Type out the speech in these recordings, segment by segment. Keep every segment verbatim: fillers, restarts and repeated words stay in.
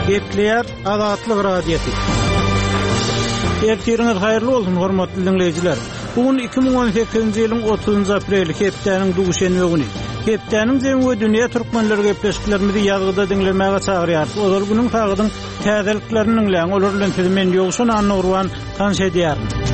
Gepleyer Azatlyk Radiosu. Ertiriniz hayırlı olsun hormatly dinleyijiler. Bugün iki bin on sekizinji ýylyň otuzynjy apreli hepdeniň duguşenme güni. Hepdeniň jemgy dünýä türkmenleri gepleşiklerimizi ýazgyda dinlemäge çagyrýar. Olar bunyň tagydyň täzeliklerini dinleýän, olar bilen filmen ýogşun anny urwan tanış edýär.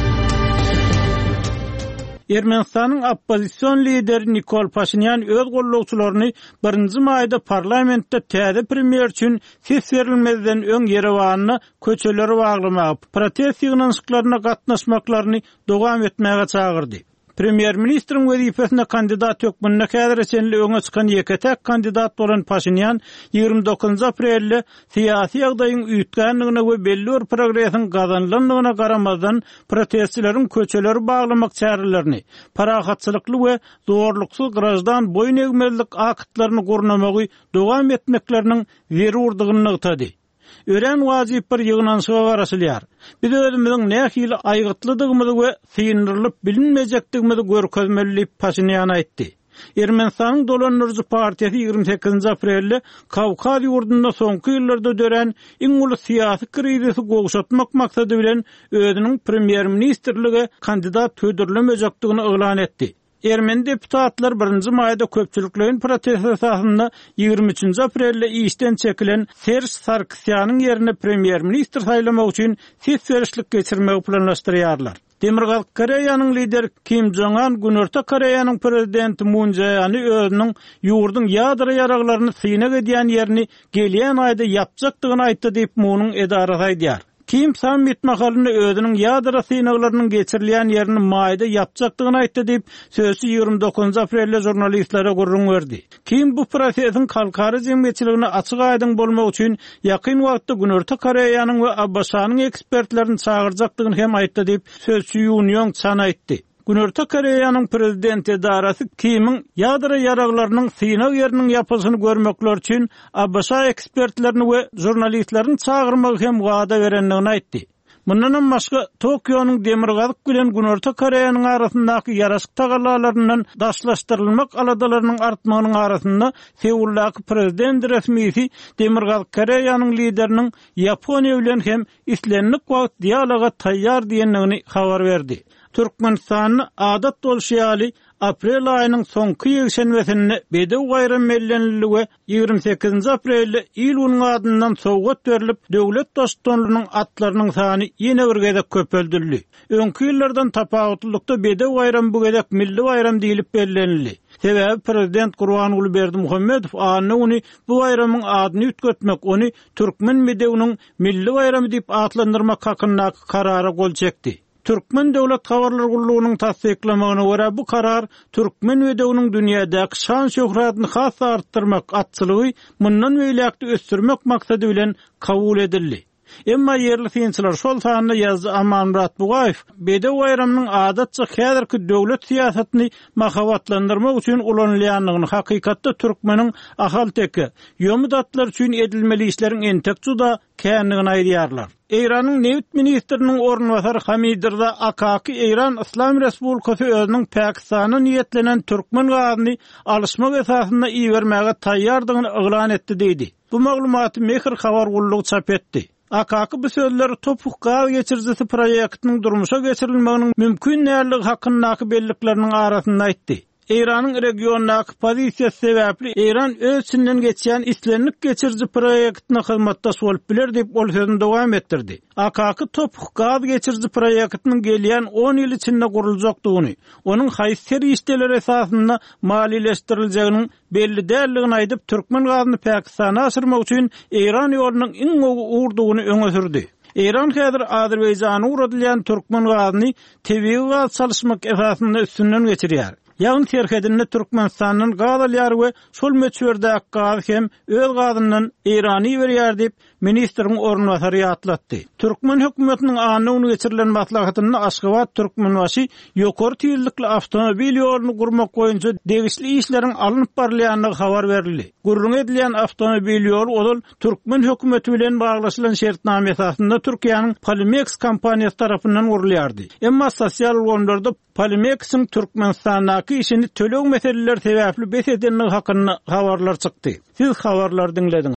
Ermenistanyň opposision lideri Nikol Pashinyan öz gollawçylaryny birinji maýda parlamentde täze premier üçin ses berilmezden öň Yerewanyny köçeleri baglamak, protest ýygnanşyklaryna gatnaşmaklaryny dowam etmäge çagyrdy. Premier ministrin wezifesine kandidat ýokmyna häzir esenli öňe çykan ýeketek kandidat bolan Pashinyan ýygrimi dokuzynjy aprelde syýasy ýagdaýyň üýtgänligine we belli bir progresiň gazanlandygyna garamazdan protestçilerin köçeleri baglamak çärelerini, parahatçylykly we zorluksyz grajdan boyun egmezlik aktlaryny gurnamagy dowam etmekleriniň zerurdygyny ýetdi. Ören wazip bir ýygnanşyga garaşylýar. Biz özümiziň nähili aýgytlydygymyzy we synyrlyp bilinmejekdigimizi görkezmeli Pashinyan aýtdy. Ermenistanyň Dolanurjy partiýasy ýygrimi sekizinji aprelde Kawkaz ýurdunda soňky ýyllarda dören iň uly syýasy krizisi gowşatmak maksady bilen özüniň premier ministrlige kandidat tödürlemejekdigini eglan etdi. Ermeni deputatlar birinji maýda köpçüliklerin protest esasynda ýygrimi üçinji aprelde işden çekilen Serj Sarkisyanyň ýerine premier ministr saýlamak üçin ses berişlik geçirmegi planlaşdyrýarlar. Demirgaz Koreýanyň lideri Kim Jong-un Günörte Koreýanyň prezidenti Moon Jae-in özüniň ýurdun ýadra ýaraglaryny syýnak edýän ýerini gelýän aýda ýapjakdygyny aýtdy diýip Moonyň edarasy aýdýar. Kim sammit mahalyny özüniň ýadra synaklarynyň geçirilýän ýerini maýda ýapjakdygyny aýtdy diýip sözü ýygrimi dokuzynjy aprelde jurnalistlere gurrun berdi. Kim bu prosesiň halkara jemgyýetçiligine açyk aýdyn bolmak üçin ýakyn wagtda Günörte Koreýanyň we Abbaşanyň ekspertlerini çagyrjakdygyny hem aýtdy diýip sözü Union Chan aýtdy. Günörte Koreýanyň prezidenti edarasy Kim'iň ýadra ýaraglarynyň synak ýeriniň ýapysyny görmekler üçin Abbaşa ekspertlerini we jurnalistlerini çagyrmagy hem wada berenligini aýtdy. Mundan başga Tokionyň demirgazyk bilen Günörte Koreýanyň arasyndaky ýaraşyk tagalalaryndan daşlaşdyrylmak aladalarynyň artmagynyň arasynda Seuldaky prezident resmisi demirgazyk Koreýanyň lideriniň Ýaponiýa bilen hem islenlik wagt dialoga taýýar diýenligini habar berdi. Türkmenistanyň adat bolşýaly aprel aýynyň soňky ýekşenbesinde bedew gaýram mellenligi ýygrimi sekizinji aprelde ýylyň adyndan sowgat berilip döwlet dostlarynyň atlarynyň sany ýene bir gezek köpeldildi. Öňki ýyllardan tapawutlykda bedew gaýram bu gezek milli gaýram diýilip bellenildi. Sebäbi prezident Gurbanuly Berdimuhammedow anyny bu gaýramyň adyny ütgetmek, ony türkmen medewiniň milli gaýramy diýip atlandyrmak hakyndaky karara gol çekdi. Türkmen Döwlet Habarlar Gullugynyň tasdiklamagyna görä bu karar türkmen medewiniň dünýädäki şan şöhratyny has artdyrmak, atçylygy mundan beýlekde ösdürmek maksady bilen kabul edildi. Emma yerli synçylar şol sanyna ýazdy Amanmurat Bugaýew bedew gaýramynyň adatça häzirki döwlet siýasatyny mahawatlandyrmak üçin ulanylýanlygyny, hakykatda türkmeniň ahalteki ýömüdatlar üçin edilmeli işleriň entek juda känligini aýdýarlar. Eýranyň Newt ministriniň ornwasary Hamidirza Akaki Eýran Islam Respublikasy özüniň Pakistana niýetlenen türkmen gazyny alışmak esasynda iýermäge taýýardygyny eglan etdi diýdi. Bu maglumaty Mehir habar gullugy çap etdi. Akaki bu sözleri topuk gaz geçiricisi proyektinin durmuşa geçirilmeginiň mümkin näerligi hakyndaky bellikleriniň arasynda aýtdy. Eýranyň regiondaky pozisiýasy sebäpli Eýran öz içinden geçýän islenlik geçirici proyektine hyzmatdaş bolup biler diýip ol sözüni dowam etdirdi. Akaki topuk gaz geçirici proyektiniň gelýän on ýyl içinde guruljakdygyny, onuň haýsy işler esasynda malileşdirilýändigini belli dälligini aýdyp türkmen gazyny Pakistana aşyrmak üçin Eýran ýolunyň iň uğurdugyny öňe sürdi. Eýran häzir Azerbaýjana uradylýan türkmen gazyny tebii gaz çalyşmak esasynda üstünden geçirýär. Ýagny terhedinde Türkmenistanyň gazalyary we şol meçherdäki gaz hem öz gazyndan Eýrany berýär diýip ministriň ornwasary ýatlatdy. Türkmen hökümetiniň anyny geçirilen maslahatyny Aşgabat Türkmenbaşy ýokary tüýlükli avtomobil ýoluny gurmak boýunça degişli işleriň alınıp barylýanlygy habar berildi. Gurrun edilýän avtomobil ýolu ol Türkmen hökümeti bilen baglaşylan şertname esasynda Türkiýanyň Polimex kompaniýasy tarapyndan gurulýardy. Emma sosial ýollarda Polimex'iň Türkmenistandaky işini tölew meseleler sebäpli beş edenligi hakynda habarlar çykdy. Siz habarlar dinlediniz.